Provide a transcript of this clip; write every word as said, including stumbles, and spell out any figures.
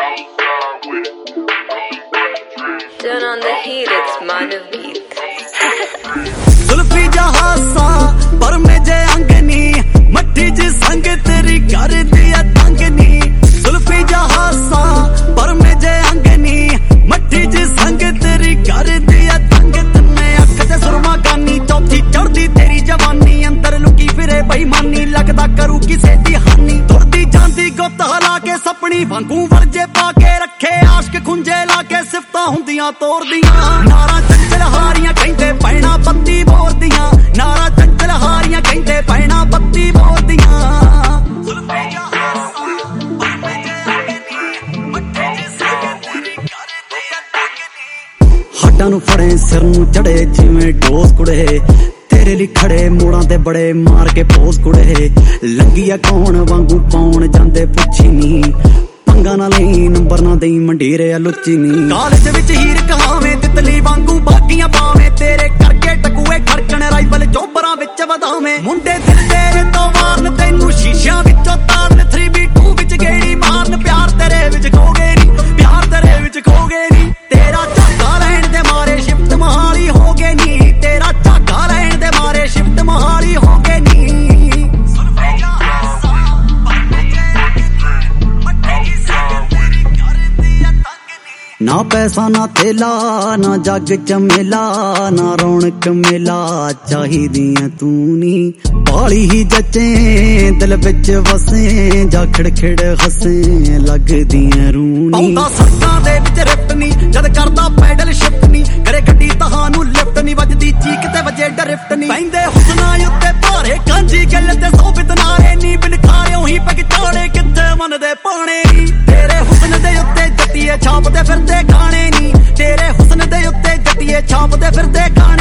Turn on the heat, it's Manu beat. Zulfi जहासा पर में जे अंगनी मट्टी जी संग तेरी कर दिया तंगनी। जुल्फी जहासा पर में जे अंगनी मट्टी जी संग तेरी कर दिया तंग। तन्ने अख ते सुरमा गानी चौथी चढ़दी तेरी जवानी अंदर लुकी फिरे बेईमानी लगदा करू किसे दी हानी। तुरदी जांदी गुत्त हला के सपनी वांगू वरजे पाके रखे आशक खुंजे ला के सिफतां हुंदियां तोड़दियां। नारा चंचल हारियां कहंदे पैना पत्ती बोरदियां। नारा चंचल हारियां कहंदे पैना पत्ती बोरदियां। हड्डां नूं फड़े सिर नूं चढ़े जिवें डोज कुड़े तेरे लिए खड़े मोड़ां ते बड़े मार के पोज कुड़े। लंघिया कौन वांगू पौण जांदे पुछी नी पंगा ना लई नंबर ना दई मंडीरे लुच्ची नी। कालेज विच हीर कहावे तितली वांगू बागियां पावे तेरे करके टकुए खड़कण राइफल चोबरां विच वधावे। मुंडे दिल तेरे तो मारन तैनू शीशियां विचों तारन थ्री बी टू विच गेड़ी मारन। प्यार तेरे विच खो गए नी प्यार तेरे विच खो गए नी। तेरा झाका लैण दे मारे शिफ्ट मोहाली हो गए नी। तेरा झाका लैण दे मारे शिफ्ट मोहाली हो गए नी। ना पैसा ना तेला ना जग चमेला ना रौनक मेला चाहिदियां तू नी। बाली ही जचे दिल विच वसे जा खिड़खिड़ हसे लगदियां रूनी। आउंदा सड़कां दे विच रिफ्ट नी जद करदा पैडल शिफ्ट नी करे गड्डी तहानू लिफ्ट नी वजदी चीक ते वजे डरिफ्ट नी। पैंदे हुस्ना उत्ते भारे कांजी गल ते सोबित नारे नी बिन खारियों ही पग चाड़े किथे मन दे पाने नी। तेरे हुस्न दे उत्ते जट्टीए छापदे फिरदे गाने नी। तेरे हुस्न दे उत्ते जट्टीए छापदे फिरदे गाने